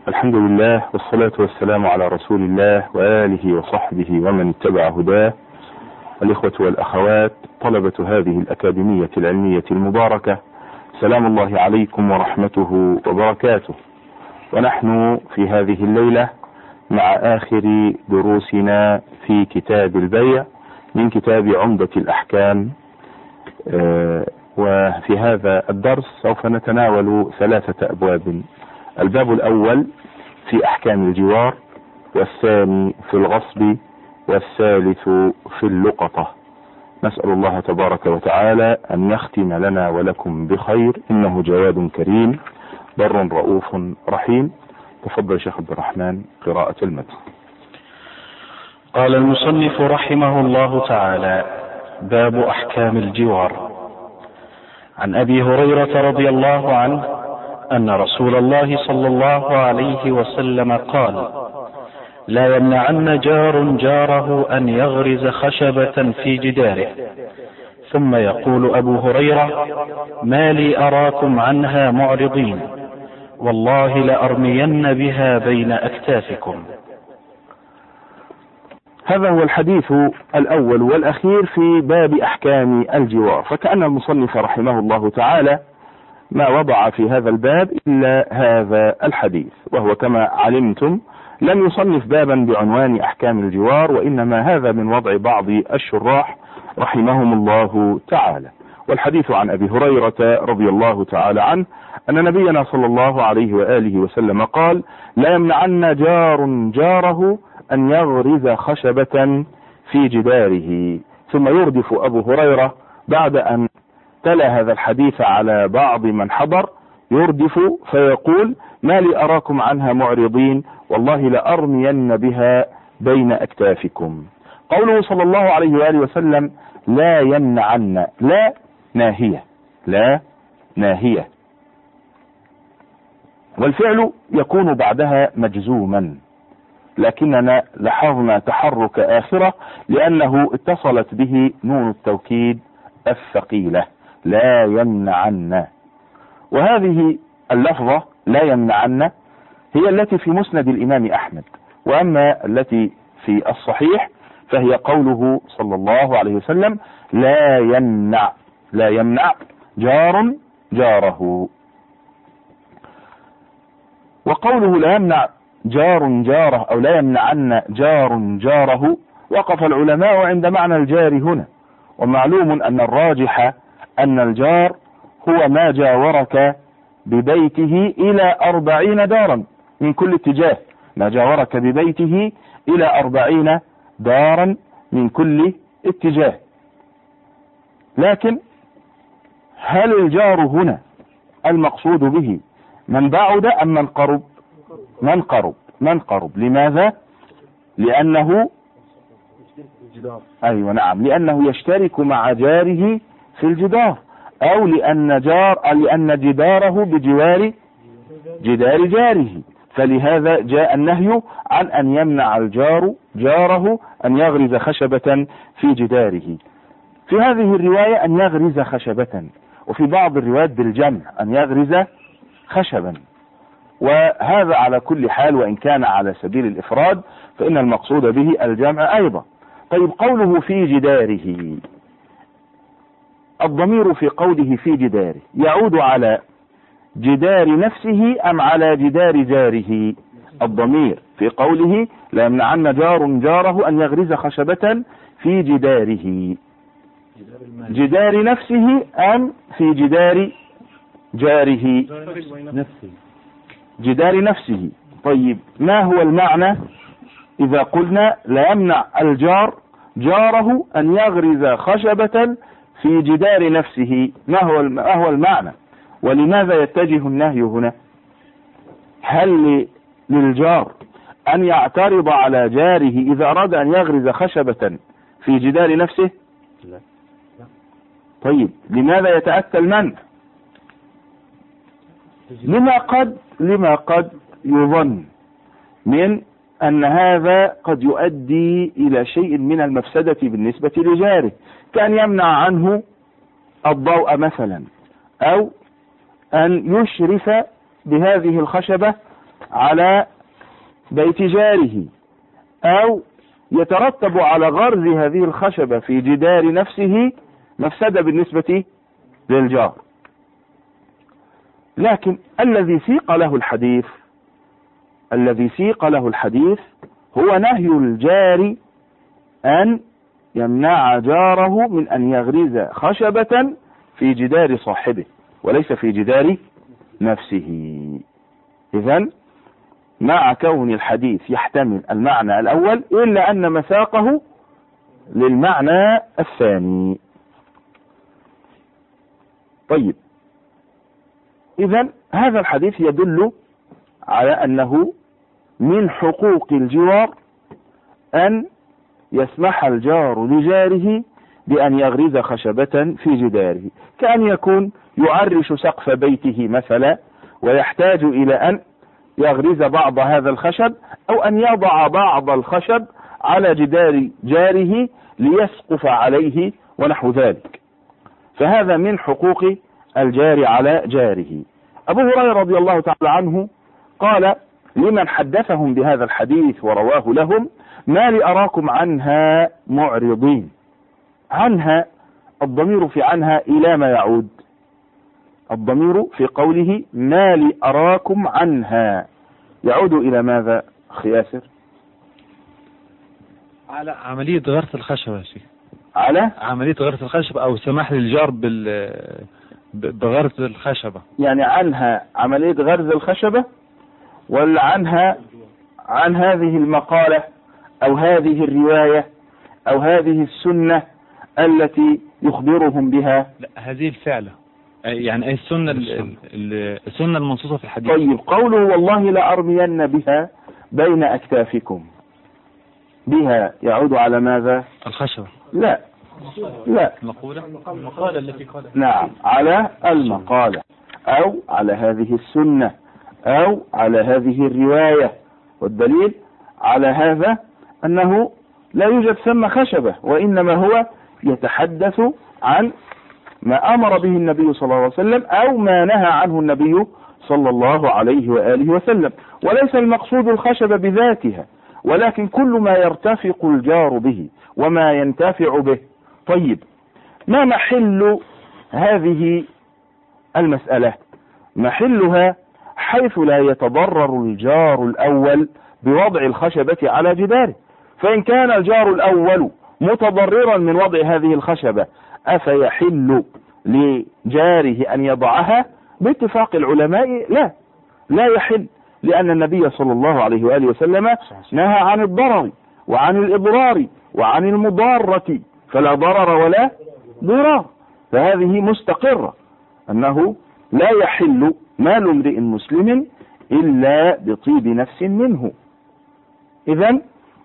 الحمد لله والصلاة والسلام على رسول الله وآله وصحبه ومن اتبع هداه. الإخوة والأخوات طلبة هذه الأكاديمية العلمية المباركة، سلام الله عليكم ورحمته وبركاته. ونحن في هذه الليلة مع آخر دروسنا في كتاب البيع من كتاب عمدة الأحكام، وفي هذا الدرس سوف نتناول 3 أبواب. الباب الأول في أحكام الجوار، والثاني في الغصب، والثالث في اللقطة. نسأل الله تبارك وتعالى أن يختم لنا ولكم بخير، إنه جواد كريم بر رؤوف رحيم. تفضل شيخ عبد الرحمن قراءة المتن. قال المصنف رحمه الله تعالى: باب أحكام الجوار. عن أبي هريرة رضي الله عنه أن رسول الله صلى الله عليه وسلم قال: لا يمنعن جار جاره أن يغرز خشبة في جداره. ثم يقول أبو هريرة: ما لي أراكم عنها معرضين، والله لأرمين بها بين أكتافكم. هذا هو الحديث الأول والأخير في باب أحكام الجوار. فكأن المصنف رحمه الله تعالى ما وضع في هذا الباب إلا هذا الحديث، وهو كما علمتم لم يصنف بابا بعنوان أحكام الجوار، وإنما هذا من وضع بعض الشراح رحمهم الله تعالى. والحديث عن أبي هريرة رضي الله تعالى عنه أن نبينا صلى الله عليه وآله وسلم قال: لا يمنعن جار جاره أن يغرز خشبة في جداره. ثم يردف أبو هريرة بعد أن تلا هذا الحديث على بعض من حضر، يردف فيقول: ما لي أراكم عنها معرضين، والله لأرمين بها بين أكتافكم. قوله صلى الله عليه وآله وسلم لا يمنعن، لا ناهية، لا ناهية، والفعل يكون بعدها مجزوما، لكننا لاحظنا تحرك آخرة لأنه اتصلت به نون التوكيد الثقيلة، لا يمنعن. وهذه اللفظة لا يمنعن هي التي في مسند الإمام أحمد، وأما التي في الصحيح فهي قوله صلى الله عليه وسلم لا يمنع، لا يمنع جار جاره. وقوله لا يمنع جار جاره أو لا يمنعن جار جاره، وقف العلماء عند معنى الجار هنا. ومعلوم أن الراجح أن الجار هو ما جاورك ببيته إلى 40 دارا من كل اتجاه، ما جاورك ببيته إلى 40 دارا من كل اتجاه. لكن هل الجار هنا المقصود به من بعد أم من قرب؟ من قرب، من قرب. لماذا؟ لأنه أيوة نعم، لأنه يشترك مع جاره في الجدار، أو لأن جداره بجوار جدار جاره، فلهذا جاء النهي عن أن يمنع الجار جاره أن يغرز خشبة في جداره. في هذه الرواية أن يغرز خشبة، وفي بعض الروايات بالجمع أن يغرز خشبا، وهذا على كل حال وإن كان على سبيل الإفراد فإن المقصود به الجمع أيضا. طيب، قوله في جداره، الضمير في قوله في جداره يعود على جدار نفسه أم على جدار جاره؟ الضمير في قوله لا يمنعن جار جاره أن يغرز خشبة في جداره، جدار نفسه أم في جدار جاره؟ جدار نفسه. طيب، ما هو المعنى إذا قلنا لا يمنع الجار جاره أن يغرز خشبة في جدار نفسه؟ ما هو المعنى، ولماذا يتجه النهي هنا؟ هل للجار أن يعترض على جاره إذا أراد أن يغرز خشبة في جدار نفسه؟ لا. طيب، لماذا يتأتى المنع؟ لما قد يظن من أن هذا قد يؤدي إلى شيء من المفسدة بالنسبة لجاره، كأن يمنع عنه الضوء مثلا، أو أن يشرف بهذه الخشبة على بيت جاره، أو يترتب على غرز هذه الخشبة في جدار نفسه مفسدة بالنسبة للجار. لكن الذي سيق له الحديث هو نهي الجار أن يمنع جاره من أن يغرز خشبة في جدار صاحبه وليس في جدار نفسه. إذن مع كون الحديث يحتمل المعنى الأول إلا أن مساقه للمعنى الثاني. طيب، إذن هذا الحديث يدل على أنه من حقوق الجوار أن يسمح الجار لجاره بأن يغرز خشبة في جداره، كأن يكون يعرش سقف بيته مثلا ويحتاج إلى أن يغرز بعض هذا الخشب، أو أن يضع بعض الخشب على جدار جاره ليسقف عليه ونحو ذلك، فهذا من حقوق الجار على جاره. أبو هريرة رضي الله تعالى عنه قال لمن حدثهم بهذا الحديث ورواه لهم: ما لأراكم عنها معرضين. عنها، الضمير في عنها إلى ما يعود؟ الضمير في قوله ما لأراكم عنها يعود إلى ماذا أخي ياسر؟ على عملية غرس الخشب يا شيخ، على عملية غرس الخشب أو سماح للجار بغرس الخشبة. يعني عنها عملية غرز الخشبة، ولا عنها عن هذه المقالة أو هذه الرواية أو هذه السنة التي يخبرهم بها؟ لا، هذه الفعلة، يعني أي السنة المنصوصة في الحديث. طيب، قوله والله لأرمين بها بين أكتافكم، بها يعود على ماذا؟ الخشبة. لا، المقالة التي قالها. نعم، على المقالة أو على هذه السنة أو على هذه الرواية. والدليل على هذا أنه لا يوجد ثم خشبة، وإنما هو يتحدث عن ما أمر به النبي صلى الله عليه وسلم أو ما نهى عنه النبي صلى الله عليه وآله وسلم، وليس المقصود الخشبة بذاتها، ولكن كل ما يرتفق الجار به وما ينتفع به. طيب، ما محل هذه المسألة؟ محلها حيث لا يتضرر الجار الأول بوضع الخشبة على جداره، فإن كان الجار الأول متضررا من وضع هذه الخشبة أفيحل لجاره أن يضعها؟ باتفاق العلماء لا يحل، لأن النبي صلى الله عليه وآله وسلم نهى عن الضرر وعن الإضرار وعن المضارة، فلا ضرر ولا ضرار، فهذه مستقرة أنه لا يحل مال امرئ مسلم إلا بطيب نفس منه. إذن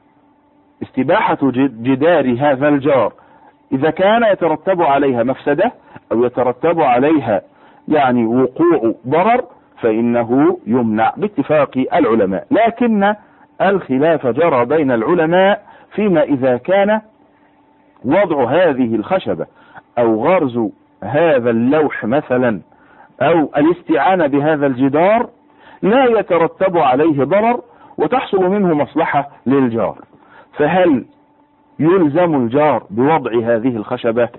استباحة جدار هذا الجار إذا كان يترتب عليها مفسدة أو يترتب عليها يعني وقوع ضرر فإنه يمنع باتفاق العلماء، لكن الخلاف جرى بين العلماء فيما إذا كان وضع هذه الخشبة أو غرز هذا اللوح مثلا أو الاستعانة بهذا الجدار لا يترتب عليه ضرر وتحصل منه مصلحة للجار، فهل يلزم الجار بوضع هذه الخشبة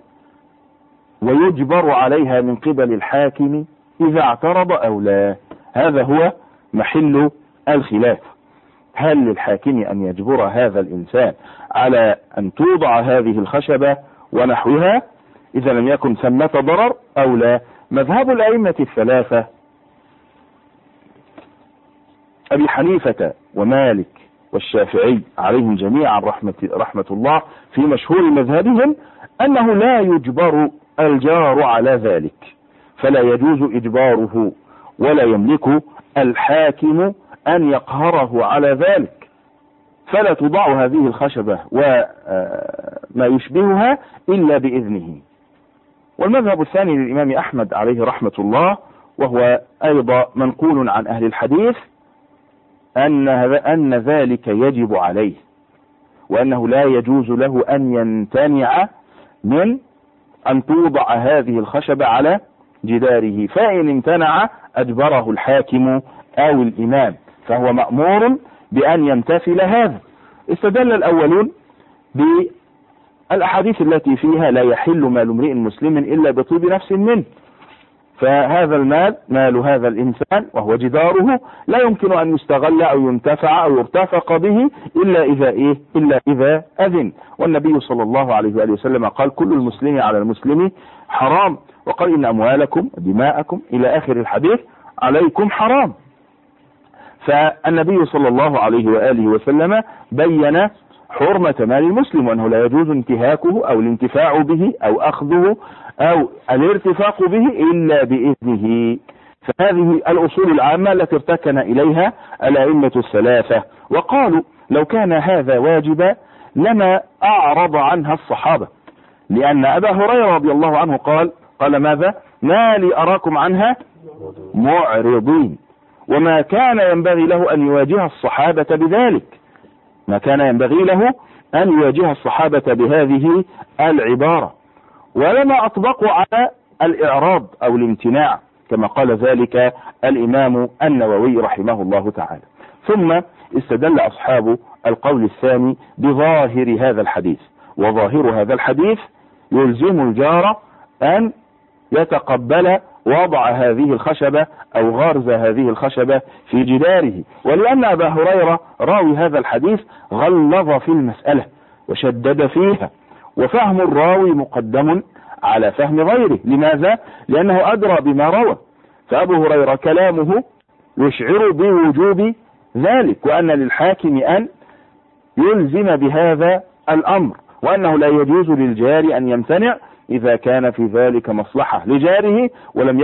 ويجبر عليها من قبل الحاكم إذا اعترض أو لا؟ هذا هو محل الخلاف. هل للحاكم أن يجبر هذا الإنسان على أن توضع هذه الخشبة ونحوها إذا لم يكن ثمة ضرر أو لا؟ مذهب الأئمة الثلاثة أبي حنيفة ومالك والشافعي عليهم جميعا رحمة الله في مشهور مذهبهم أنه لا يجبر الجار على ذلك، فلا يجوز إجباره ولا يملك الحاكم أن يقهره على ذلك، فلا تضع هذه الخشبة وما يشبهها إلا بإذنه. والمذهب الثاني للإمام أحمد عليه رحمة الله، وهو أيضا منقول عن أهل الحديث، أن ذلك يجب عليه، وأنه لا يجوز له أن يمتنع من أن توضع هذه الخشبة على جداره، فإن امتنع أجبره الحاكم أو الإمام، فهو مأمور بأن يمتثل هذا. استدل الأولون بالأحاديث التي فيها لا يحل مال امرئ مسلم إلا بطيب نفس منه، فهذا المال مال هذا الإنسان وهو جداره لا يمكن أن يستغل أو ينتفع أو يرتفق به إلا إذا أذن. والنبي صلى الله عليه وآله وسلم قال كل المسلم على المسلم حرام، وقال إن أموالكم دماءكم إلى آخر الحديث عليكم حرام. فالنبي صلى الله عليه وآله وسلم بين حرمة مال المسلم وأنه لا يجوز انتهاكه أو الانتفاع به أو أخذه أو الارتفاق به إلا بإذنه. فهذه الأصول العامة التي ارتكن إليها الأئمة الثلاثة، وقالوا لو كان هذا واجبا لما أعرض عنها الصحابة، لأن أبا هريرة رضي الله عنه قال ماذا؟ ما لي أراكم عنها معرضين. وما كان ينبغي له أن يواجه الصحابة بذلك، ما كان ينبغي له أن يواجه الصحابة بهذه العبارة، ولما أطبقوا على الإعراض أو الامتناع كما قال ذلك الإمام النووي رحمه الله تعالى. ثم استدل أصحاب القول الثاني بظاهر هذا الحديث، وظاهر هذا الحديث يلزم الجار أن يتقبل وضع هذه الخشبة أو غرز هذه الخشبة في جداره، ولأن أبا هريرة راوي هذا الحديث غلظ في المسألة وشدد فيها، وفهم الراوي مقدم على فهم غيره. لماذا؟ لأنه أدرى بما روى، فأبو هريرة كلامه يشعر بوجوب ذلك، وأن للحاكم أن يلزم بهذا الأمر، وأنه لا يجوز للجار أن يمتنع إذا كان في ذلك مصلحة لجاره ولم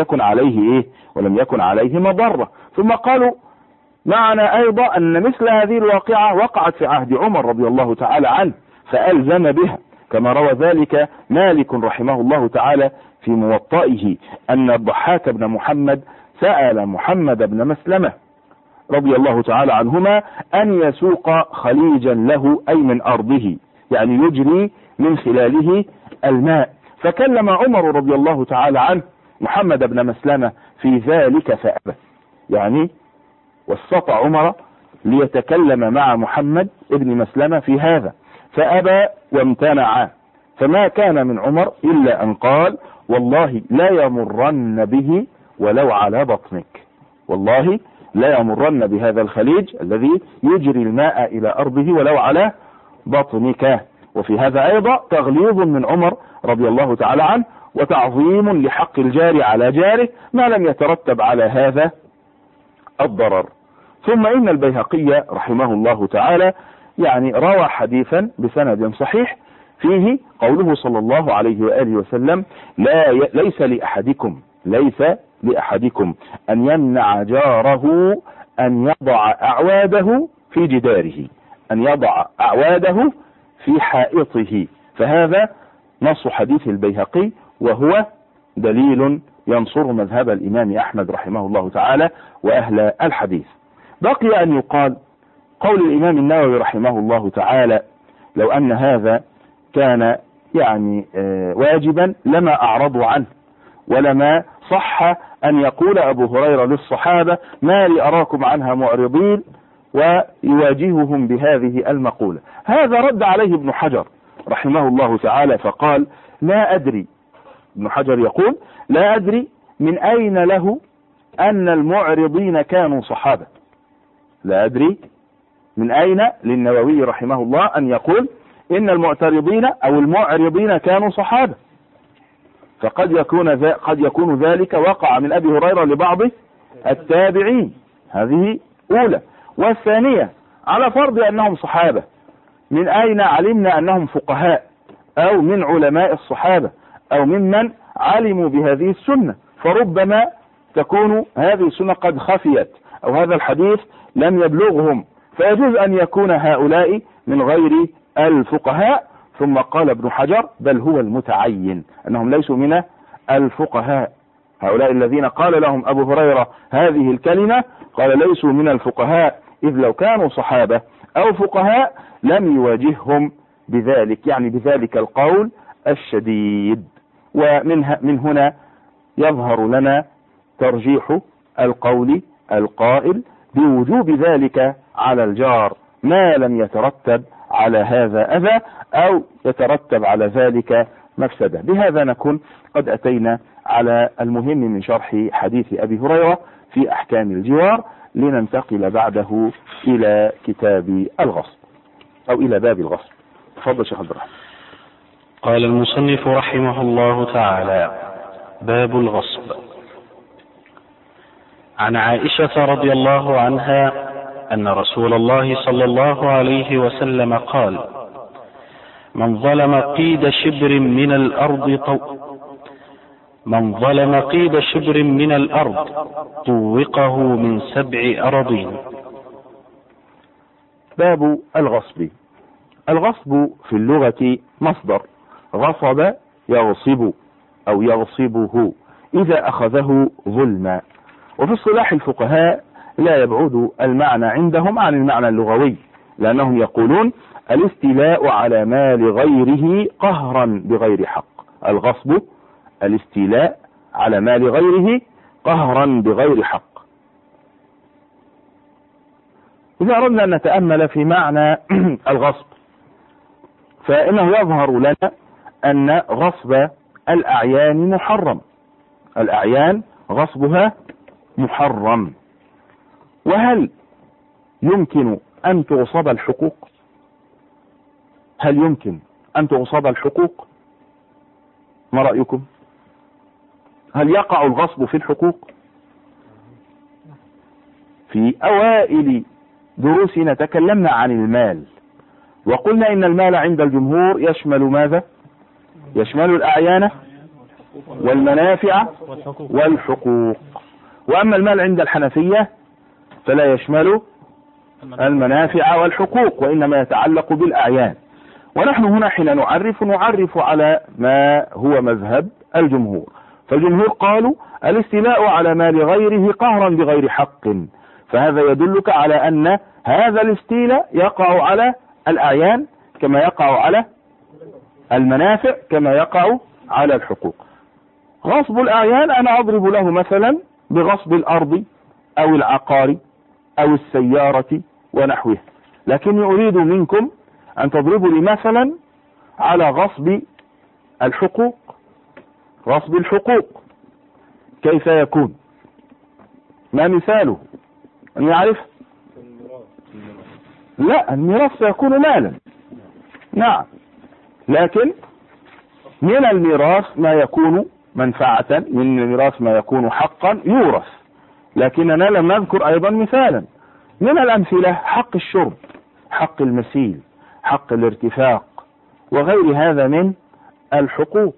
يكن عليه مضرة. ثم قالوا معنا أيضا أن مثل هذه الواقعة وقعت في عهد عمر رضي الله تعالى عنه فألزم بها، كما روى ذلك مالك رحمه الله تعالى في موطئه أن الضحاك بن محمد سأل محمد بن مسلمة رضي الله تعالى عنهما أن يسوق خليجا له أي من أرضه، يعني يجري من خلاله الماء، فكلم عمر رضي الله تعالى عنه محمد بن مسلمة في ذلك فأبى، يعني وسط عمر ليتكلم مع محمد بن مسلمة في هذا فأبى وامتنع. فما كان من عمر إلا أن قال والله لا يمرن به ولو على بطنك، والله لا يمرن بهذا الخليج الذي يجري الماء إلى أرضه ولو على بطنك. وفي هذا أيضا تغليظ من عمر رضي الله تعالى عنه وتعظيم لحق الجار على جاره ما لم يترتب على هذا الضرر. ثم إن البيهقي رحمه الله تعالى يعني روى حديثا بسند صحيح فيه قوله صلى الله عليه وآله وسلم ليس لأحدكم أن يمنع جاره أن يضع أعواده في جداره، أن يضع أعواده في حائطه. فهذا نص حديث البيهقي وهو دليل ينصر مذهب الإمام أحمد رحمه الله تعالى وأهل الحديث. بقي أن يقال قول الإمام النووي رحمه الله تعالى لو أن هذا كان يعني واجبا لما أعرضوا عنه، ولما صح أن يقول أبو هريرة للصحابة ما لي أراكم عنها معرضين ويواجههم بهذه المقولة. هذا رد عليه ابن حجر رحمه الله تعالى فقال لا أدري، ابن حجر يقول لا أدري من أين له أن المعرضين كانوا صحابة، لا أدري من أين للنووي رحمه الله أن يقول إن المعترضين أو المعرضين كانوا صحابة، فقد يكون ذلك وقع من أبي هريرة لبعض التابعين. هذه أولى. والثانية على فرض أنهم صحابة من أين علمنا أنهم فقهاء أو من علماء الصحابة أو ممن علموا بهذه السنة؟ فربما تكون هذه السنة قد خفيت أو هذا الحديث لم يبلغهم، فيجوز أن يكون هؤلاء من غير الفقهاء. ثم قال ابن حجر بل هو المتعين أنهم ليسوا من الفقهاء، هؤلاء الذين قال لهم أبو هريرة هذه الكلمة قال ليسوا من الفقهاء، إذ لو كانوا صحابة أو فقهاء لم يواجههم بذلك، يعني بذلك القول الشديد. ومن هنا يظهر لنا ترجيح القول القائل بوجوب ذلك على الجار ما لم يترتب على هذا أذى أو يترتب على ذلك مفسدة. بهذا نكون قد أتينا على المهم من شرح حديث أبي هريرة في أحكام الجوار، لننتقل بعده إلى كتاب الغصب أو إلى باب الغصب. تفضل شيخ عبد الرحمن. قال المصنف رحمه الله تعالى: باب الغصب. عن عائشة رضي الله عنها أن رسول الله صلى الله عليه وسلم قال: من ظلم قيد شبر من الأرض طوقه من 7 أراضين. باب الغصب. الغصب في اللغة مصدر غصب يغصب أو يغصبه إذا أخذه ظلما، وفي اصطلاح الفقهاء لا يبعد المعنى عندهم عن المعنى اللغوي، لأنهم يقولون الاستيلاء على مال غيره قهرا بغير حق. الغصب الاستيلاء على مال غيره قهرا بغير حق. إذا أردنا أن نتأمل في معنى الغصب فإنه يظهر لنا أن غصب الأعيان محرم. الأعيان غصبها محرم. وهل يمكن أن تغصب الحقوق؟ هل يمكن أن تغصب الحقوق؟ ما رأيكم؟ هل يقع الغصب في الحقوق؟ في أوائل دروسنا تكلمنا عن المال، وقلنا إن المال عند الجمهور يشمل ماذا؟ يشمل الأعيان والمنافع والحقوق. وأما المال عند الحنفية فلا يشمل المنافع والحقوق، وإنما يتعلق بالأعيان. ونحن هنا حين نعرف على ما هو مذهب الجمهور. فالجمهور قالوا الاستيلاء على مال غيره قهرا بغير حق، فهذا يدلك على أن هذا الاستيلاء يقع على الأعيان كما يقع على المنافع كما يقع على الحقوق. غصب الأعيان أنا أضرب له مثلا بغصب الأرض أو العقار أو السيارة ونحوها، لكني أريد منكم أن تضربوا لي مثلا على غصب الحقوق. غصب الحقوق كيف يكون؟ ما مثاله؟ أن يعرف؟ لا، الميراث سيكون مالا، نعم، لكن من الميراث ما يكون منفعة، من الميراث ما يكون حقا يورث. لكننا لم نذكر أيضا مثالا من الأمثلة: حق الشرب، حق المسيل، حق الارتفاق، وغير هذا من الحقوق.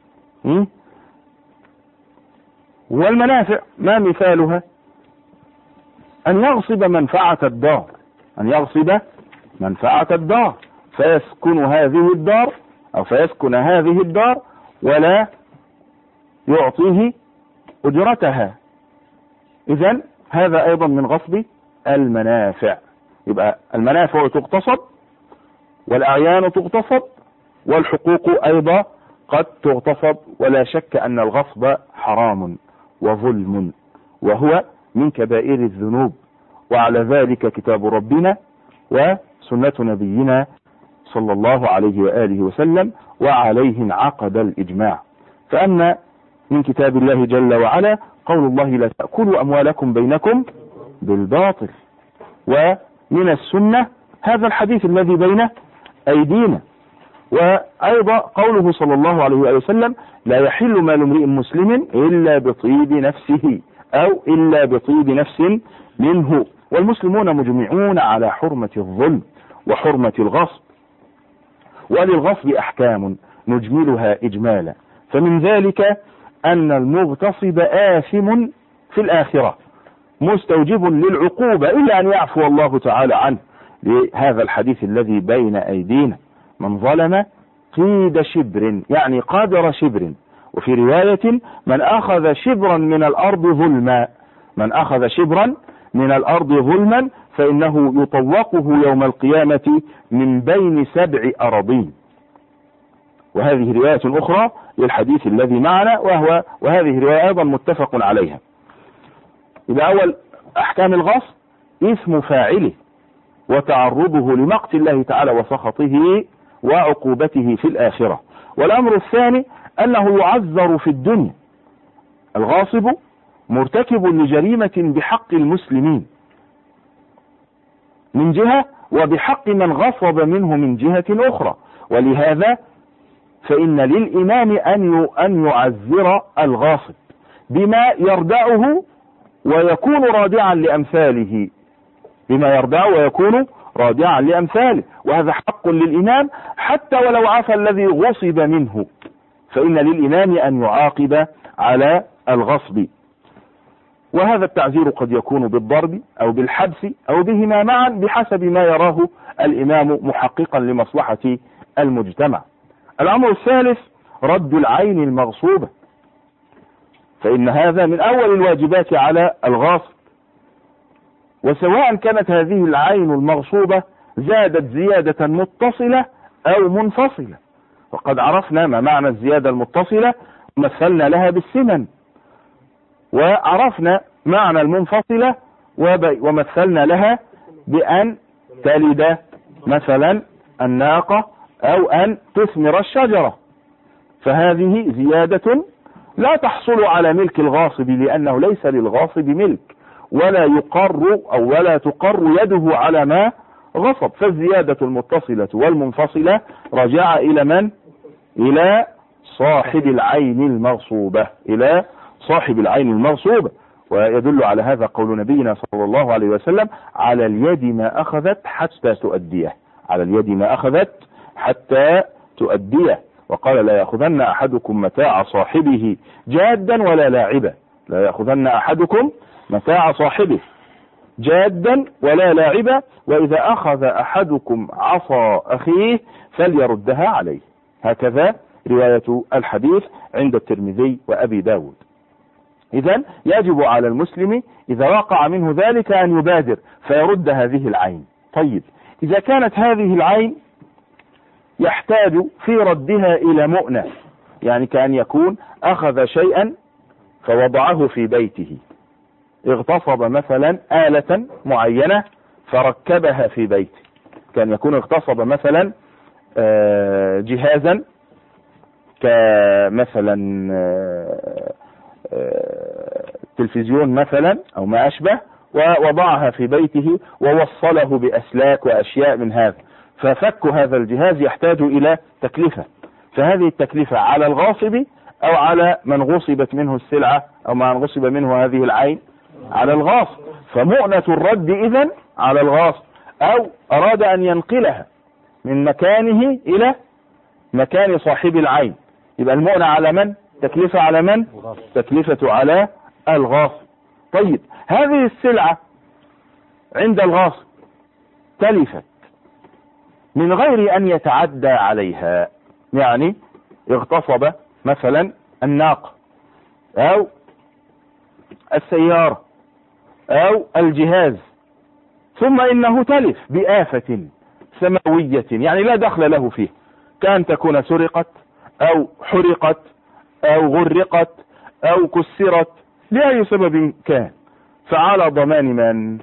والمنافع ما مثالها؟ أن يغصب منفعة الدار، أن يغصب منفعة الدار فيسكن هذه الدار أو فيسكن هذه الدار ولا يعطيه أجرتها. إذن هذا أيضا من غصب المنافع. يبقى المنافع تغتصب والأعيان تغتصب والحقوق أيضا قد تغتصب، ولا شك أن الغصب حرام وظلم وهو من كبائر الذنوب، وعلى ذلك كتاب ربنا وسنة نبينا صلى الله عليه وآله وسلم، وعليه انعقد الإجماع. فأما من كتاب الله جل وعلا قول الله: لا تأكلوا أموالكم بينكم بالباطل. ومن السنة هذا الحديث الذي بين أيدينا. وأيضا قوله صلى الله عليه وآله وسلم: لا يحل مال امرئ مسلم إلا بطيب نفسه أو إلا بطيب نفس منه. والمسلمون مجمعون على حرمة الظلم وحرمة الغصب. وللغصب أحكام نجملها إجمالا، فمن ذلك أن المغتصب آثم في الآخرة مستوجب للعقوبة إلا أن يعفو الله تعالى عنه، لهذا الحديث الذي بين أيدينا: من ظلم قيد شبر، يعني قدر شبر. وفي رواية: من أخذ شبرا من الأرض ظلما، من أخذ شبرا من الأرض ظلما فإنه يطوقه يوم القيامة من بين 7 أراضين. وهذه رواية أخرى للحديث الذي معنا، وهذه رواية أيضا متفق عليها. إذا أول أحكام الغصب إثم فاعله وتعرضه لمقت الله تعالى وسخطه وعقوبته في الآخرة. والأمر الثاني أنه يعذر في الدنيا. الغاصب مرتكب لجريمة بحق المسلمين من جهة، وبحق من غصب منه من جهة أخرى. ولهذا فإن للإمام أن يعذر الغاصب بما يردعه ويكون رادعا لأمثاله، بما يردعه ويكون رادعا لأمثاله، وهذا حق للإمام حتى ولو عفى الذي غصب منه، فإن للإمام أن يعاقب على الغصب. وهذا التعزير قد يكون بالضرب أو بالحبس أو بهما معا بحسب ما يراه الإمام محققا لمصلحة المجتمع. الأمر الثالث رد العين المغصوبة، فإن هذا من أول الواجبات على الغاصب، وسواء كانت هذه العين المغصوبة زادت زيادة متصلة أو منفصلة. وقد عرفنا ما معنى الزيادة المتصلة ومثلنا لها بالسمن، وعرفنا معنى المنفصلة ومثلنا لها بأن تلد مثلا الناقة أو أن تثمر الشجرة، فهذه زيادة لا تحصل على ملك الغاصب، لأنه ليس للغاصب ملك ولا يقر أو ولا تقر يده على ما غصب. فالزيادة المتصلة والمنفصلة رجع إلى من؟ إلى صاحب العين المغصوبة، إلى صاحب العين المغصوبة. ويدل على هذا قول نبينا صلى الله عليه وسلم: على اليد ما أخذت حتى تؤديه، على اليد ما أخذت حتى تؤديه. وقال: لا يأخذن أحدكم متاع صاحبه جادا ولا لاعبا، لا يأخذن أحدكم متاع صاحبه جادا ولا لاعبا، وإذا أخذ أحدكم عصا أخيه فليردها عليه. هكذا رواية الحديث عند الترمذي وأبي داود. إذن يجب على المسلم إذا وقع منه ذلك أن يبادر فيرد هذه العين. طيب، إذا كانت هذه العين يحتاج في ردها إلى مؤنة، يعني كأن يكون أخذ شيئا فوضعه في بيته، اغتصب مثلا آلة معينة فركبها في بيته، كان يكون اغتصب مثلا جهازا كمثلا تلفزيون مثلا أو ما أشبه، ووضعها في بيته ووصله بأسلاك وأشياء من هذا، ففك هذا الجهاز يحتاج إلى تكلفة، فهذه التكلفة على الغاصب أو على من غصبت منه السلعة أو من غصب منه هذه العين؟ على الغاصب. فمؤنة الرد إذن على الغاصب، أو أراد أن ينقلها من مكانه إلى مكان صاحب العين، يبقى المؤنة على من؟ تكلفة على من؟ تكلفة على الغاصب. طيب، هذه السلعة عند الغاصب تلفت من غير أن يتعدى عليها، يعني اغتصب مثلا الناقة أو السيارة أو الجهاز، ثم إنه تلف بآفة سماوية يعني لا دخل له فيه، كان تكون سرقت أو حرقت أو غرقت أو كسرت لأي سبب كان، فعلى ضمان من؟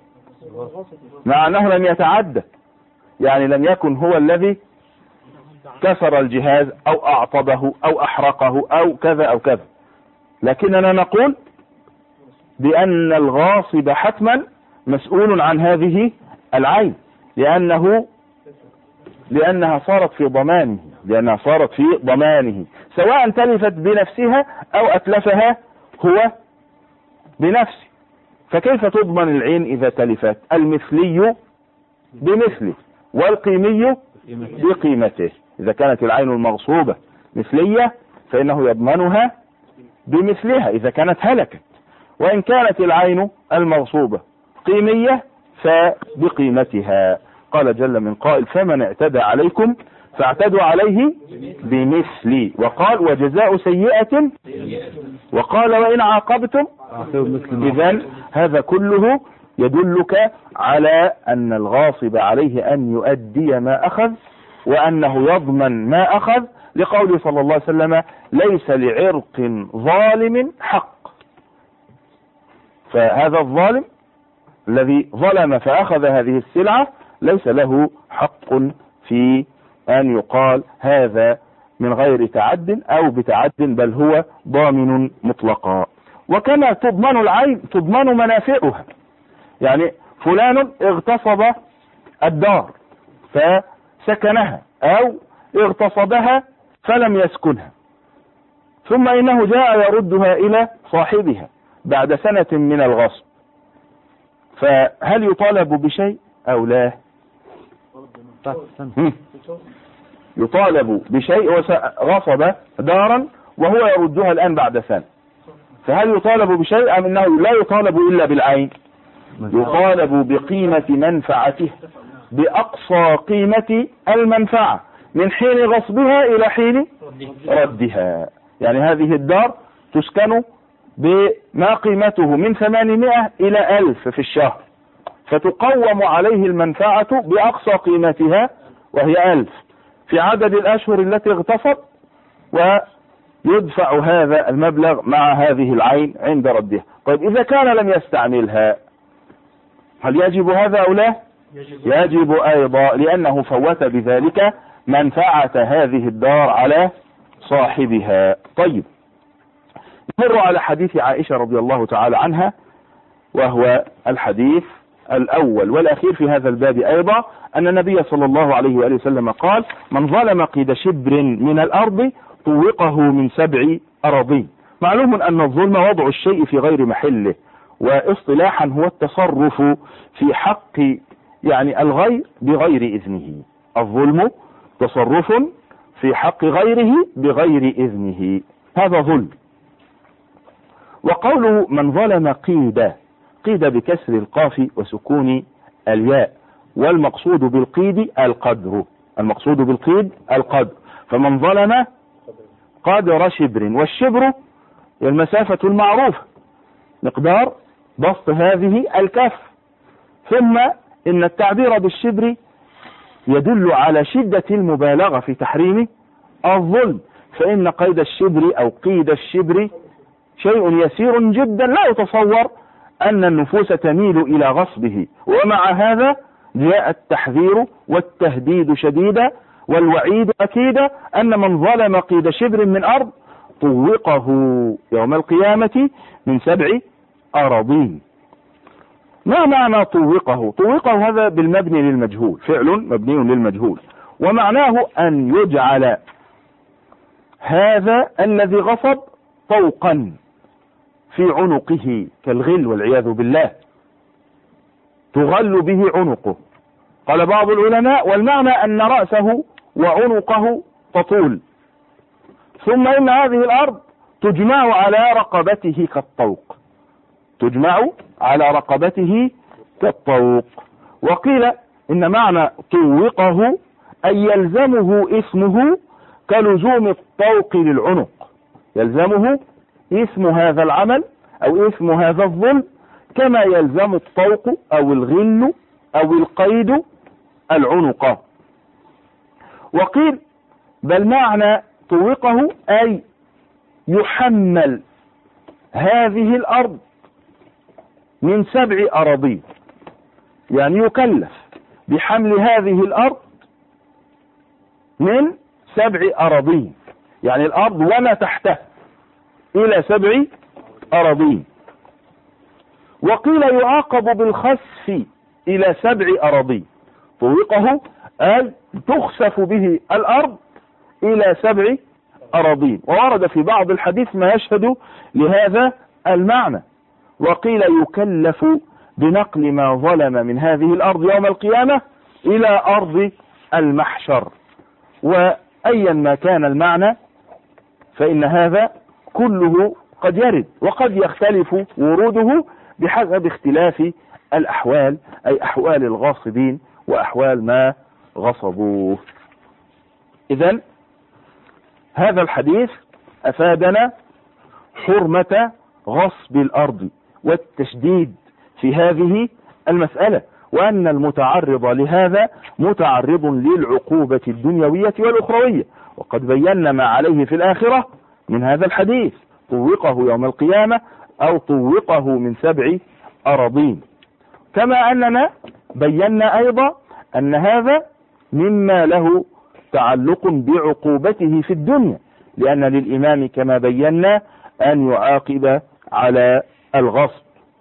مع أنه لم يتعدى، يعني لم يكن هو الذي كسر الجهاز أو أعطبه أو أحرقه أو كذا أو كذا، لكننا نقول بأن الغاصب حتما مسؤول عن هذه العين، لأنها صارت في ضمانه، سواء تلفت بنفسها أو أتلفها هو بنفسه. فكيف تضمن العين إذا تلفت؟ المثلي بمثله والقيمي بقيمته. إذا كانت العين المغصوبة مثلية فإنه يضمنها بمثلها إذا كانت هلكت، وإن كانت العين المغصوبة قيمية فبقيمتها. قال جل من قائل: فمن اعتدى عليكم فاعتدوا عليه بمثل، وقال: وجزاء سيئة، وقال: وإن عاقبتم. إذن هذا كله يدلك على أن الغاصب عليه أن يؤدي ما أخذ، وأنه يضمن ما أخذ، لقوله صلى الله عليه وسلم: ليس لعرق ظالم حق. فهذا الظالم الذي ظلم فأخذ هذه السلعة ليس له حق في أن يقال هذا من غير تعد أو بتعد، بل هو ضامن مطلقا. وكما تضمن العين تضمن منافعها، يعني فلان اغتصب الدار فسكنها أو اغتصبها فلم يسكنها، ثم إنه جاء يردها إلى صاحبها بعد سنة من الغصب، فهل يطالب بشيء أو لا؟ يطالب بشيء، غصب دارا وهو يردها الآن بعد سنة، فهل يطالب بشيء أم أنه لا يطالب إلا بالعين؟ يطالب بقيمة منفعته، بأقصى قيمة المنفعة من حين غصبها إلى حين ردها. يعني هذه الدار تسكن بما قيمته من 800 إلى 1000 في الشهر، فتقوم عليه المنفعة بأقصى قيمتها وهي 1000 في عدد الأشهر التي اغتصب، ويدفع هذا المبلغ مع هذه العين عند ردها. طيب إذا كان لم يستعملها هل يجب هذا أو لا؟ يجب أيضا، لأنه فوت بذلك منفعة هذه الدار على صاحبها. طيب نمر على حديث عائشة رضي الله تعالى عنها، وهو الحديث الأول والأخير في هذا الباب أيضا، أن النبي صلى الله عليه وآله وسلم قال: من ظلم قيد شبر من الأرض طوقه من 7 أراضين. معلوم أن الظلم وضع الشيء في غير محله، واصطلاحا هو التصرف في حق يعني الغير بغير إذنه. الظلم تصرف في حق غيره بغير إذنه، هذا ظلم. وقوله من ظلم قيد بكسر القاف وسكون الياء، والمقصود بالقيد القدر، المقصود بالقيد القدر. فمن ظلم قدر شبر، والشبر المسافة المعروفة مقدار بسط هذه الكف. ثم إن التعبير بالشبر يدل على شدة المبالغة في تحريم الظلم، فإن قيد الشبر أو قيد الشبر شيء يسير جدا لا يتصور أن النفوس تميل إلى غصبه، ومع هذا جاء التحذير والتهديد شديدا والوعيد أكيدا أن من ظلم قيد شبر من أرض طوقه يوم القيامة من 7 أراضين. ما معنى طوقه؟ طوقه هذا بالمبني للمجهول، فعل مبني للمجهول، ومعناه أن يجعل هذا الذي غصب طوقا في عنقه كالغل والعياذ بالله، تغل به عنقه. قال بعض العلماء: والمعنى أن رأسه وعنقه تطول، ثم إن هذه الأرض تجمع على رقبته كالطوق، تجمع على رقبته كالطوق. وقيل إن معنى طوقه أي يلزمه اسمه كلزوم الطوق للعنق، يلزمه اسم هذا العمل أو اسم هذا الظلم كما يلزم الطوق أو الغل أو القيد العنق. وقيل بل معنى طوقه أي يحمل هذه الأرض من 7 أراضين، يعني يكلف بحمل هذه الأرض من 7 أراضين، يعني الأرض وما تحته إلى 7 أراضين. وقيل يعاقب بالخسف إلى 7 أراضين، طوقه أي تخسف به الأرض إلى 7 أراضين. وورد في بعض الحديث ما يشهد لهذا المعنى. وقيل يكلف بنقل ما ظلم من هذه الأرض يوم القيامة إلى أرض المحشر. وأيا ما كان المعنى فإن هذا كله قد يرد، وقد يختلف وروده بحسب اختلاف الأحوال، أي أحوال الغاصبين وأحوال ما غصبوه. إذن هذا الحديث أفادنا حرمة غصب الأرض والتشديد في هذه المسألة، وأن المتعرض لهذا متعرض للعقوبة الدنيوية والأخروية، وقد بينا ما عليه في الآخرة من هذا الحديث: طوقه يوم القيامة أو طوقه من 7 أراضين. كما أننا بينا أيضا أن هذا مما له تعلق بعقوبته في الدنيا، لأن للإمام كما بينا أن يعاقب على الغصب.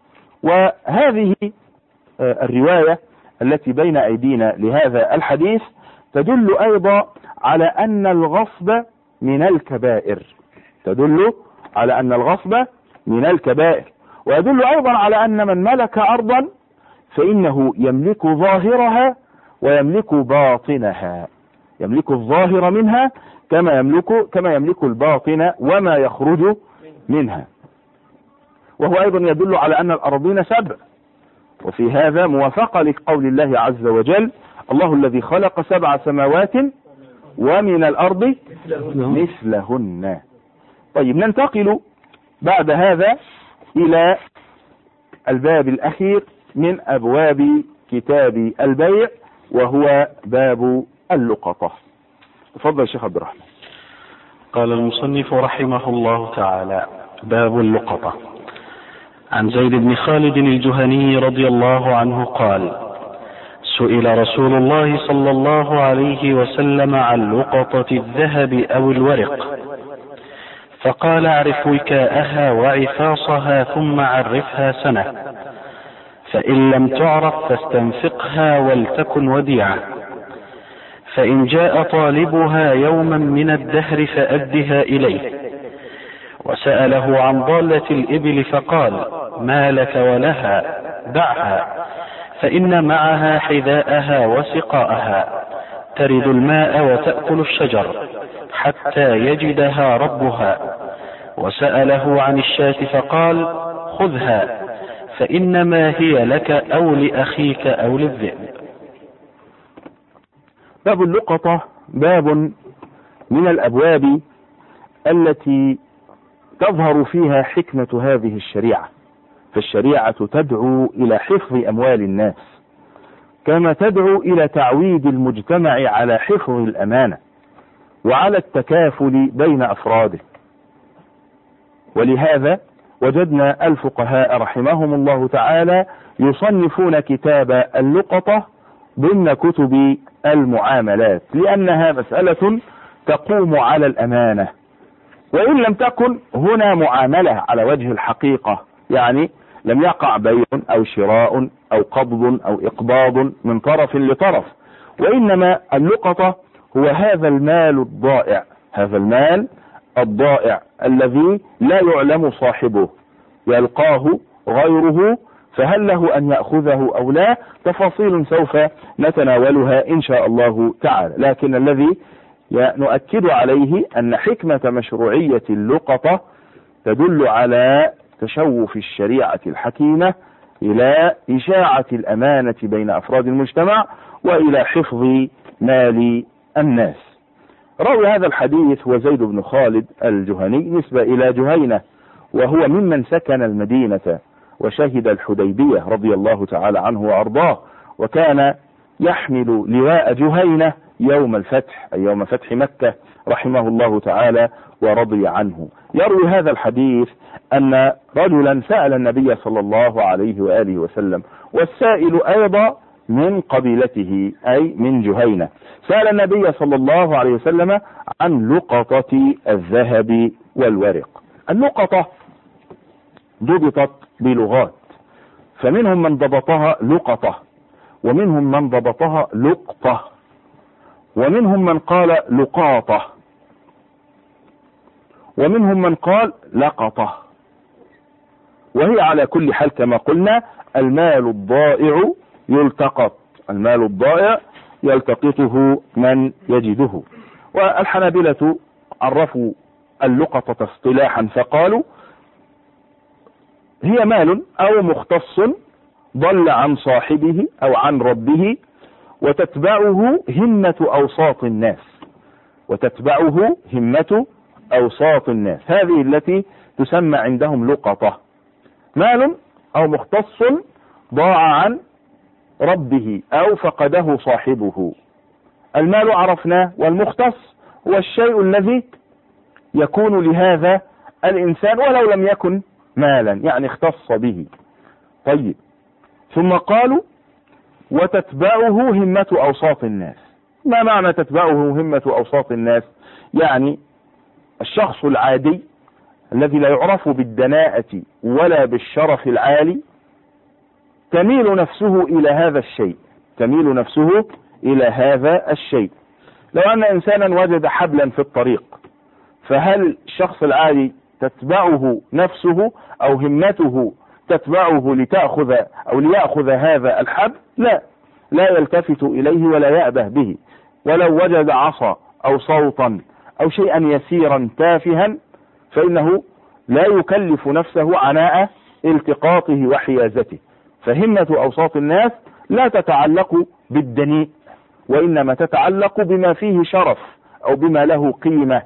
وهذه الرواية التي بين أيدينا لهذا الحديث تدل أيضا على أن الغصب من الكبائر، تدل على أن الغصب من الكبائر، ويدل أيضا على أن من ملك أرضا فإنه يملك ظاهرها ويملك باطنها، يملك الظاهر منها كما يملك الباطن وما يخرج منها. وهو أيضا يدل على أن الأرضين 7، وفي هذا موافقة لقول الله عز وجل: الله الذي خلق 7 سماوات ومن الأرض مثلهن. طيب، ننتقل بعد هذا إلى الباب الأخير من أبواب كتاب البيع، وهو باب اللقطة. تفضل شيخ عبد الرحمن. قال المصنف رحمه الله تعالى: باب اللقطة. عن زيد بن خالد الجهني رضي الله عنه قال: سئل رسول الله صلى الله عليه وسلم عن لقطة الذهب أو الورق، فقال: اعرف وكاءها وعفاصها ثم عرفها سنة، فإن لم تعرف فاستنفقها ولتكن وديعة، فإن جاء طالبها يوما من الدهر فأدها إليه. وسأله عن ضالة الإبل فقال: ما لك ولها؟ دعها، فإن معها حذاءها وسقاءها، ترد الماء وتأكل الشجر حتى يجدها ربها. وسأله عن الشاة فقال: خذها، فإنما هي لك أو لأخيك أو للذئب. باب اللقطة باب من الأبواب التي تظهر فيها حكمة هذه الشريعة، فالشريعة تدعو إلى حفظ أموال الناس، كما تدعو إلى تعويد المجتمع على حفظ الأمانة وعلى التكافل بين أفراده. ولهذا وجدنا الفقهاء رحمهم الله تعالى يصنفون كتاب اللقطة ضمن كتب المعاملات، لأنها مسألة تقوم على الأمانة، وإن لم تكن هنا معاملة على وجه الحقيقة، يعني لم يقع بيع أو شراء أو قبض أو إقباض من طرف لطرف، وإنما اللقطة هو هذا المال الضائع، هذا المال الضائع الذي لا يعلم صاحبه، يلقاه غيره، فهل له أن يأخذه أو لا؟ تفاصيل سوف نتناولها إن شاء الله تعالى، لكن الذي نؤكد عليه أن حكمة مشروعية اللقطة تدل على تشوف الشريعة الحكيمة إلى إشاعة الأمانة بين أفراد المجتمع وإلى حفظ مال الناس. راوي هذا الحديث هو زيد بن خالد الجهني، نسبة إلى جهينة، وهو ممن سكن المدينة وشهد الحديبية رضي الله تعالى عنه وأرضاه، وكان يحمل لواء جهينة يوم الفتح، أي يوم فتح مكة، رحمه الله تعالى ورضي عنه. يروي هذا الحديث أن رجلا سأل النبي صلى الله عليه وآله وسلم، والسائل أيضا من قبيلته أي من جهينة، سأل النبي صلى الله عليه وسلم عن لقطة الذهب والورق. اللقطة ضبطت بلغات، فمنهم من ضبطها لقطة، ومنهم من ضبطها لقطة، ومنهم من قال لقاطة، ومنهم من قال لقطة. وهي على كل حال كما قلنا المال الضائع يلتقط، المال الضائع يلتقطه من يجده. والحنابلة عرفوا اللقطة اصطلاحا فقالوا: هي مال أو مختص ضل عن صاحبه أو عن ربه، وتتبعه همة أوساط الناس، وتتبعه همة أوساط الناس، هذه التي تسمى عندهم لقطة. مال أو مختص ضاع عن ربه أو فقده صاحبه. المال عرفناه، والمختص هو الشيء الذي يكون لهذا الإنسان ولو لم يكن مالا، يعني اختص به. طيب، ثم قالوا وتتبعه همة أوساط الناس. ما معنى تتبعه همة أوساط الناس؟ يعني الشخص العادي الذي لا يعرف بالدناءة ولا بالشرف العالي تميل نفسه إلى هذا الشيء، تميل نفسه إلى هذا الشيء. لو أن إنسانا وجد حبلا في الطريق، فهل الشخص العادي تتبعه نفسه أو همته تتبعه لتأخذ أو ليأخذ هذا الحبل؟ لا يلتفت إليه ولا يأبه به. ولو وجد عصا أو صوتا أو شيئا يسيرا تافها فإنه لا يكلف نفسه عناء التقاطه وحيازته. فهمة أوساط الناس لا تتعلق بالدنيء، وإنما تتعلق بما فيه شرف أو بما له قيمة.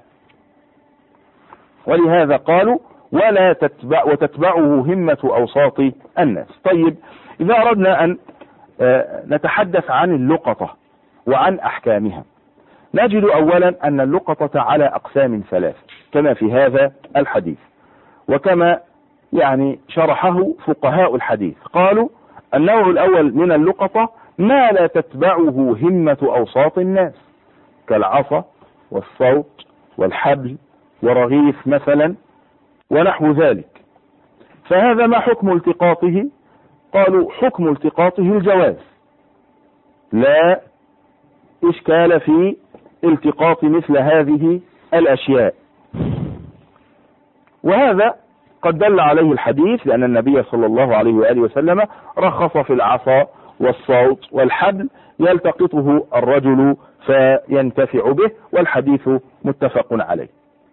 ولهذا قالوا وتتبعه همة أوساط الناس. طيب، إذا أردنا أن نتحدث عن اللقطة وعن أحكامها، نجد أولا أن اللقطة على أقسام ثلاث كما في هذا الحديث، وكما شرحه فقهاء الحديث. قالوا النوع الأول من اللقطة ما لا تتبعه همة أوساط الناس كالعصا والصوت والحبل ورغيف مثلا ونحو ذلك. فهذا ما حكم التقاطه؟ قالوا حكم التقاطه الجواز، لا إشكال في التقاط مثل هذه الأشياء. وهذا قد دل عليه الحديث، لأن النبي صلى الله عليه وآله وسلم رخص في العصا والصوت والحبل يلتقطه الرجل فينتفع به، والحديث متفق عليه.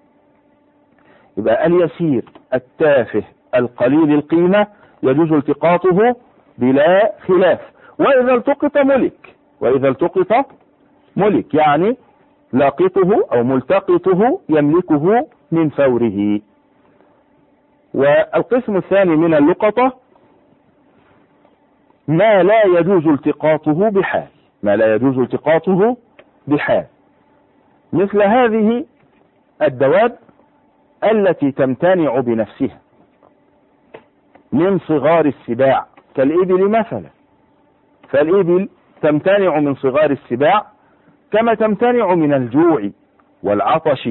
يبقى اليسير التافه القليل القيمة يجوز التقاطه بلا خلاف، وإذا التقط ملك، وإذا التقط ملك يعني لاقطه أو ملتقطه يملكه من فوره. والقسم الثاني من اللقطة ما لا يجوز التقاطه بحال، ما لا يجوز التقاطه بحال، مثل هذه الدواب التي تمتنع بنفسها من صغار السباع كالإبل مثلا. فالإبل تمتنع من صغار السباع كما تمتنع من الجوع والعطش،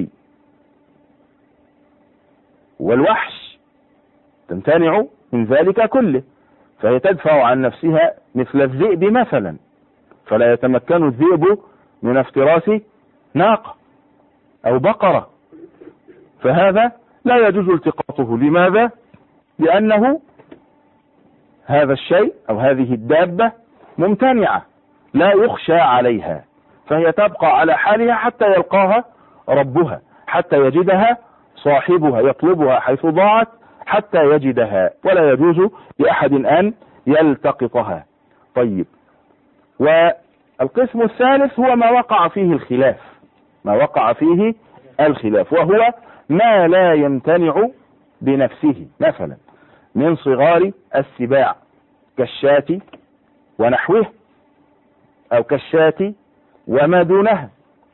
والوحش تمتنع من ذلك كله، فهي تدفع عن نفسها مثل الذئب مثلا، فلا يتمكن الذئب من افتراس ناقة أو بقرة، فهذا لا يجوز التقاطه. لماذا؟ لأنه هذا الشيء أو هذه الدابة ممتنعة لا يخشى عليها، فهي تبقى على حالها حتى يلقاها ربها، حتى يجدها صاحبها، يطلبها حيث ضاعت حتى يجدها، ولا يجوز لأحد أن يلتقطها. طيب، والقسم الثالث هو ما وقع فيه الخلاف، ما وقع فيه الخلاف، وهو ما لا يمتنع بنفسه، مثلا من صغار السباع كالشاة ونحوه، أو كالشاة وما دونها،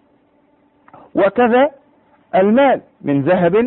وكذا المال من ذهب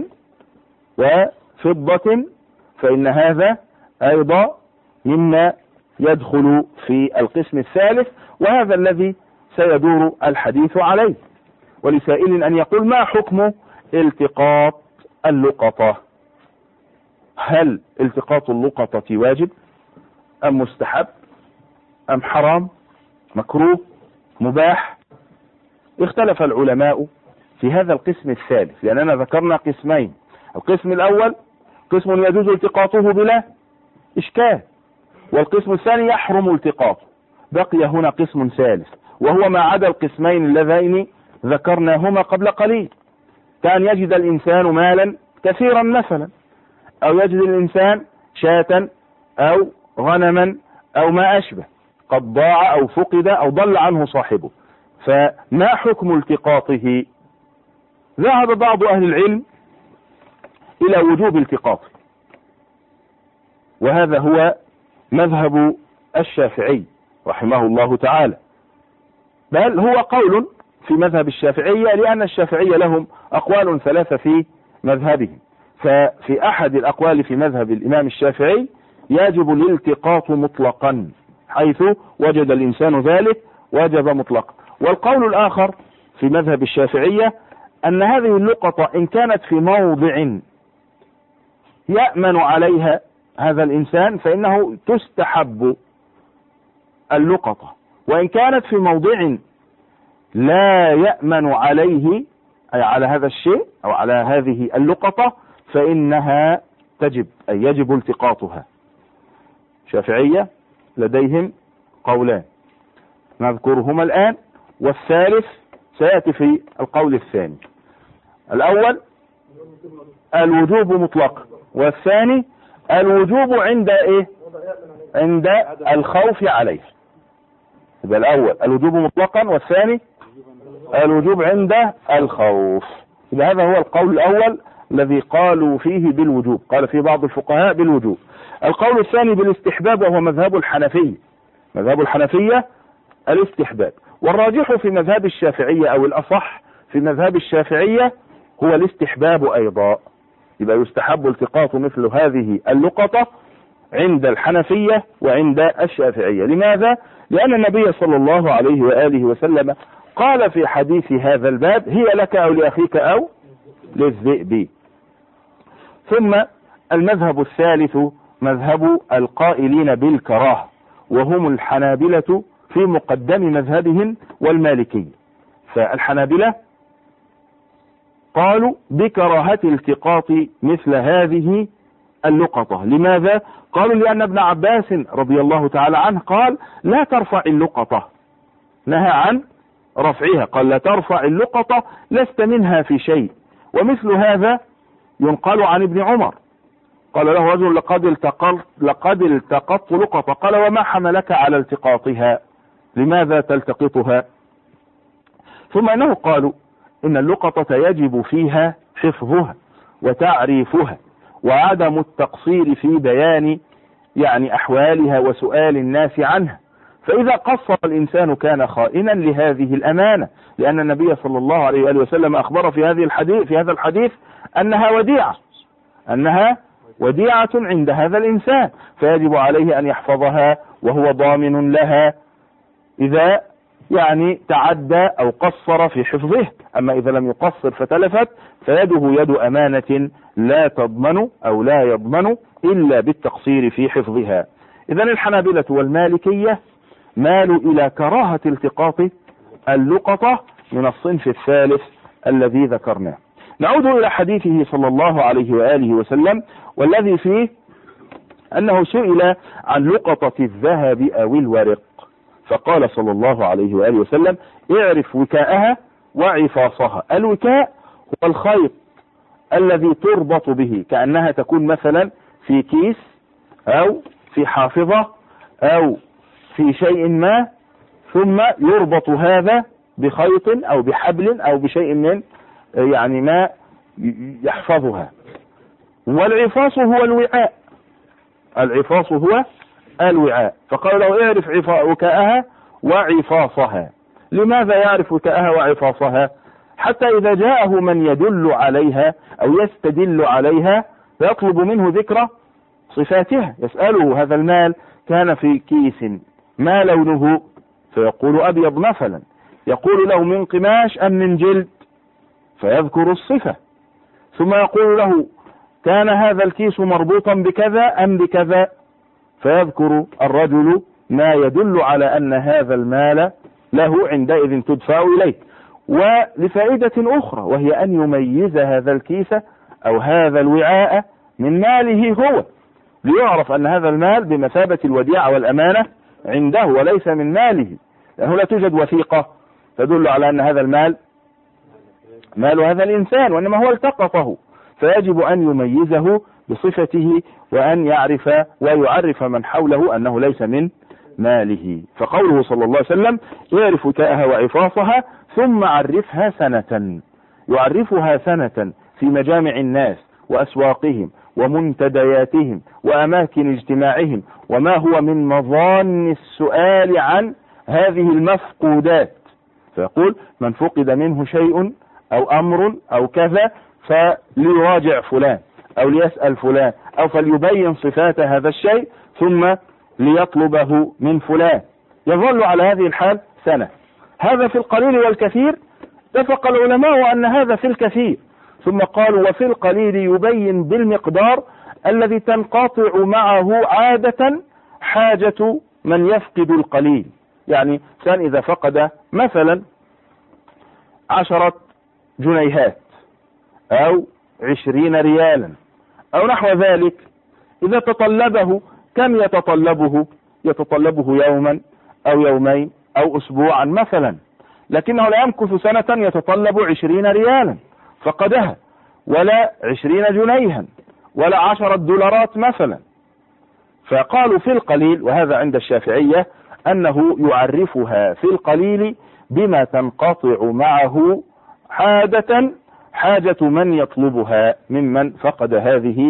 وفضة، فإن هذا أيضا مما يدخل في القسم الثالث، وهذا الذي سيدور الحديث عليه. ولسائل أن يقول ما حكم التقاط اللقطة؟ هل التقاط اللقطة واجب أم مستحب أم حرام مكروه مباح؟ اختلف العلماء في هذا القسم الثالث، لأننا ذكرنا قسمين. القسم الأول قسم يجوز التقاطه بلا إشكال، والقسم الثاني يحرم التقاطه. بقي هنا قسم ثالث، وهو ما عدا القسمين اللذين ذكرناهما قبل قليل. كان يجد الإنسان مالا كثيرا مثلا، أو يجد الإنسان شاة أو غنما أو ما أشبه قد ضاع أو فقد أو ضل عنه صاحبه، فما حكم التقاطه؟ ذهب بعض أهل العلم إلى وجوب التقاطه، وهذا هو مذهب الشافعي رحمه الله تعالى، بل هو قول في مذهب الشافعية، لأن الشافعية لهم أقوال ثلاثة في مذهبهم. ففي أحد الأقوال في مذهب الإمام الشافعي يجب الالتقاط مطلقا، حيث وجد الإنسان ذلك وجب مطلقا. والقول الآخر في مذهب الشافعية أن هذه اللقطة إن كانت في موضع يأمن عليها هذا الإنسان فإنه تستحب اللقطة، وإن كانت في موضع لا يأمن عليه أي على هذا الشيء أو على هذه اللقطة فإنها تجب، أي يجب التقاطها. شافعية لديهم قولان نذكرهما الآن، والثالث سيأتي في القول الثاني. الأول الوجوب مطلقا، والثاني الوجوب عند إيه؟ عند الخوف عليه. يبقى الأول الوجوب مطلقا، والثاني الوجوب عند الخوف. يبقى هذا هو القول الأول الذي قالوا فيه بالوجوب، قال فيه بعض الفقهاء بالوجوب. القول الثاني بالاستحباب، وهو مذهب الحنفية. مذهب الحنفية الاستحباب، والراجح في مذهب الشافعية أو الأصح في مذهب الشافعية هو الاستحباب أيضا. يبقى يستحب التقاط مثل هذه اللقطة عند الحنفية وعند الشافعية. لماذا؟ لأن النبي صلى الله عليه وآله وسلم قال في حديث هذا الباب: هي لك أو لأخيك أو للذئب. ثم المذهب الثالث مذهب القائلين بالكراهة، وهم الحنابلة في مقدم مذهبهم والمالكية. فالحنابلة قالوا بكراهة التقاط مثل هذه اللقطة. لماذا؟ قالوا لأن ابن عباس رضي الله تعالى عنه قال: لا ترفع اللقطة، نهى عن رفعها، قال: لا ترفع اللقطة لست منها في شيء. ومثل هذا ينقل عن ابن عمر، قال له رجل: لقد التقطت لقطة، قال: وما حملك على التقاطها؟ لماذا تلتقطها؟ ثم انه قالوا ان اللقطة يجب فيها حفظها وتعريفها وعدم التقصير في بيان يعني احوالها وسؤال الناس عنها، فاذا قصر الانسان كان خائنا لهذه الامانة، لان النبي صلى الله عليه وآله وسلم اخبر في هذا الحديث انها وديعة عند هذا الانسان، فيجب عليه ان يحفظها وهو ضامن لها اذا يعني تعدى او قصر في حفظه. اما اذا لم يقصر فتلفت فيده يد امانة لا تضمن او لا يضمن الا بالتقصير في حفظها. اذا الحنابلة والمالكية مالوا الى كراهة التقاط اللقطة من الصنف الثالث الذي ذكرناه. نعود الى حديثه صلى الله عليه وآله وسلم، والذي فيه انه سئل عن لقطة الذهب او الورق، فقال صلى الله عليه وآله وسلم: اعرف وكاءها وعفاصها. الوكاء هو الخيط الذي تربط به، كأنها تكون مثلا في كيس او في حافظة او في شيء ما، ثم يربط هذا بخيط او بحبل او بشيء من يعني ما يحفظها. والعفاص هو الوعاء، العفاص هو الوعاء. فقال له: اعرف وكاءها وعفاصها. لماذا يعرف وكاءها وعفاصها؟ حتى إذا جاءه من يدل عليها أو يستدل عليها فيطلب منه ذكر صفاتها، يسأله: هذا المال كان في كيس، ما لونه؟ فيقول: أبيض مثلا. يقول له: من قماش أم من جلد؟ فيذكر الصفة. ثم يقول له: كان هذا الكيس مربوطا بكذا أم بكذا؟ فيذكر الرجل ما يدل على أن هذا المال له، عندئذ تدفع إليه. ولفائدة أخرى، وهي أن يميز هذا الكيس أو هذا الوعاء من ماله هو، ليعرف أن هذا المال بمثابة الوديعة والأمانة عنده وليس من ماله، لأنه لا توجد وثيقة تدل على أن هذا المال مال هذا الإنسان، وإنما هو التقطه، فيجب أن يميزه بصفته وأن يعرف ويعرف من حوله أنه ليس من ماله. فقوله صلى الله عليه وسلم: يعرف وكاءها وعفاصها ثم عرفها سنة، يعرفها سنة في مجامع الناس وأسواقهم ومنتدياتهم وأماكن اجتماعهم، وما هو من مظان السؤال عن هذه المفقودات. فيقول: من فقد منه شيء أو أمر أو كذا فليراجع فلان، أو ليسأل فلان، أو فليبين صفات هذا الشيء ثم ليطلبه من فلان، يظل على هذه الحال سنة. هذا في القليل والكثير. اتفق العلماء أن هذا في الكثير، ثم قالوا وفي القليل يبين بالمقدار الذي تنقطع معه عادة حاجة من يفقد القليل. يعني كان إذا فقد مثلا 10 جنيهات أو 20 ريالا أو نحو ذلك، إذا تطلبه كم يتطلبه يوما أو يومين أو أسبوعا مثلا، لكنه لا يمكث سنة يتطلب 20 ريالا فقدها، ولا 20 جنيها، ولا 10 دولارات مثلا. فقالوا في القليل، وهذا عند الشافعية أنه يعرفها في القليل بما تنقطع معه حاجة من يطلبها ممن فقد هذه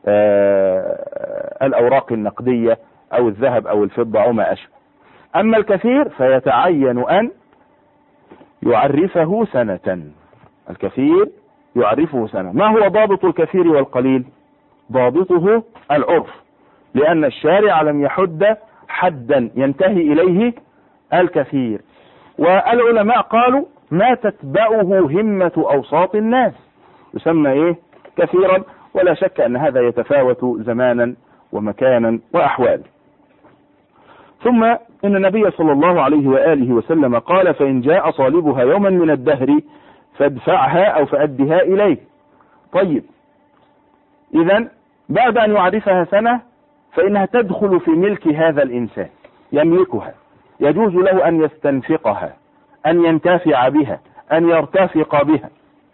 الأوراق النقدية أو الذهب أو الفضة أو ما أشبه. أما الكثير فيتعين أن يعرفه سنة. الكثير يعرفه سنة. ما هو ضابط الكثير والقليل؟ ضابطه العرف، لأن الشارع لم يحد حدا ينتهي إليه الكثير. والعلماء قالوا ما تتبعه همة أوساط الناس يسمى كثيرا، ولا شك أن هذا يتفاوت زمانا ومكانا وأحوالا. ثم إن النبي صلى الله عليه وآله وسلم قال فإن جاء صالبها يوما من الدهر فادفعها أو فأدها إليه. طيب، إذن بعد أن يعرفها سنة فإنها تدخل في ملك هذا الإنسان، يملكها، يجوز له أن يستنفقها، أن ينتفع بها، أن يرتفق بها،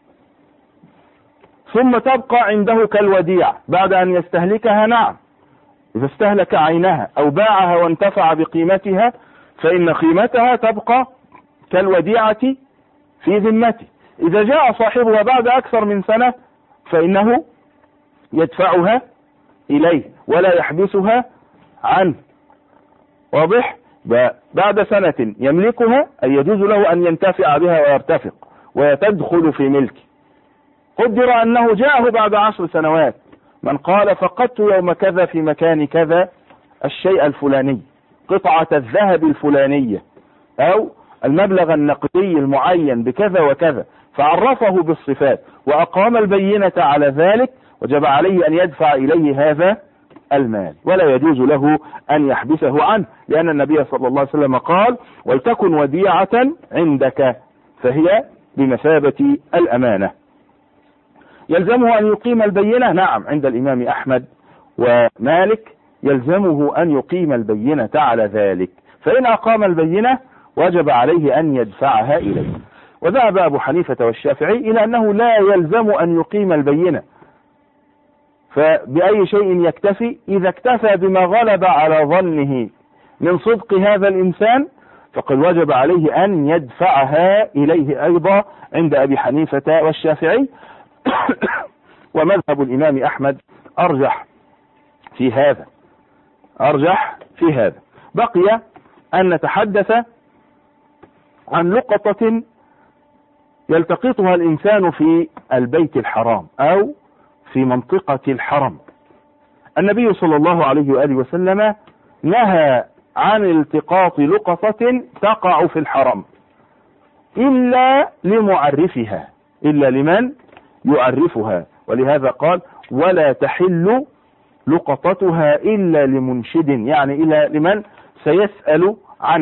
ثم تبقى عنده كالوديعة بعد أن يستهلكها. نعم، إذا استهلك عينها أو باعها وانتفع بقيمتها فإن قيمتها تبقى كالوديعة في ذمته. إذا جاء صاحبها بعد أكثر من سنة فإنه يدفعها إليه ولا يحبسها عنه. واضح؟ بعد سنة يملكها أي يجوز له أن ينتفع بها ويرتفق وتدخل في ملكه. قدر أنه جاءه بعد 10 سنوات، من قال فقدت يوم كذا في مكان كذا الشيء الفلاني، قطعة الذهب الفلانية، أو المبلغ النقدي المعين بكذا وكذا، فعرفه بالصفات وأقام البينة على ذلك، وجب عليه أن يدفع إليه هذا المال، ولا يجوز له أن يحبسه عنه، لأن النبي صلى الله عليه وسلم قال ولتكن وديعة عندك، فهي بمثابة الأمانة. يلزمه أن يقيم البينة. نعم، عند الإمام أحمد ومالك يلزمه أن يقيم البينة على ذلك، فإن أقام البينة وجب عليه أن يدفعها إليه. وذهب أبو حنيفة والشافعي إلى أنه لا يلزم أن يقيم البينة، فبأي شيء يكتفي؟ إذا اكتفى بما غلب على ظنه من صدق هذا الإنسان فقد وجب عليه أن يدفعها إليه أيضا عند أبي حنيفة والشافعي. ومذهب الإمام أحمد أرجح في هذا. بقي أن نتحدث عن لقطة يلتقطها الإنسان في البيت الحرام أو في منطقة الحرم. النبي صلى الله عليه وآله وسلم نهى عن التقاط لقطة تقع في الحرم إلا لمعرفها، إلا لمن يعرفها، ولهذا قال ولا تحل لقطتها إلا لمنشد، يعني إلا لمن سيسأل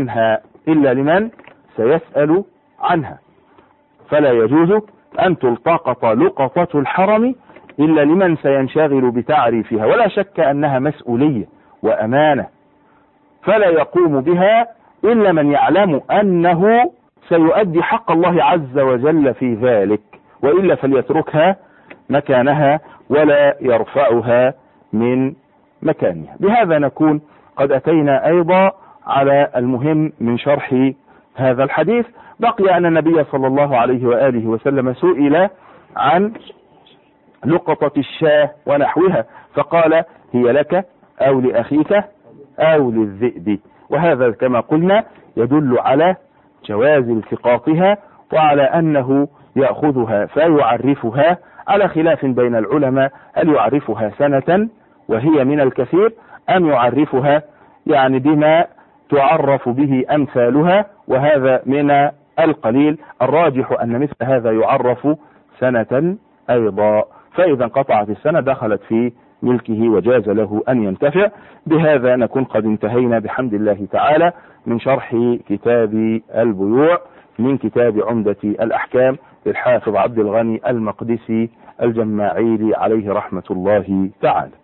عنها، فلا يجوز أن تلتقط لقطة الحرم إلا لمن سينشغل بتعريفها، ولا شك أنها مسؤولية وأمانة، فلا يقوم بها إلا من يعلم أنه سيؤدي حق الله عز وجل في ذلك، وإلا فليتركها مكانها ولا يرفعها من مكانها. بهذا نكون قد أتينا أيضا على المهم من شرح هذا الحديث. بقي أن النبي صلى الله عليه وآله وسلم سئل عن لقطة الشاة ونحوها فقال هي لك أو لأخيك أو للذئب، وهذا كما قلنا يدل على جواز التقاطها وعلى أنه يأخذها فيعرفها، على خلاف بين العلماء هل يعرفها سنة وهي من الكثير أم يعرفها يعني بما تعرف به أمثالها وهذا من القليل. الراجح أن مثل هذا يعرف سنة أيضا، فإذا انقطعت السنة دخلت في ملكه وجاز له أن ينتفع. بهذا نكون قد انتهينا بحمد الله تعالى من شرح كتاب البيوع من كتاب عمدة الأحكام للحافظ عبد الغني المقدسي الجماعيلي عليه رحمة الله تعالى.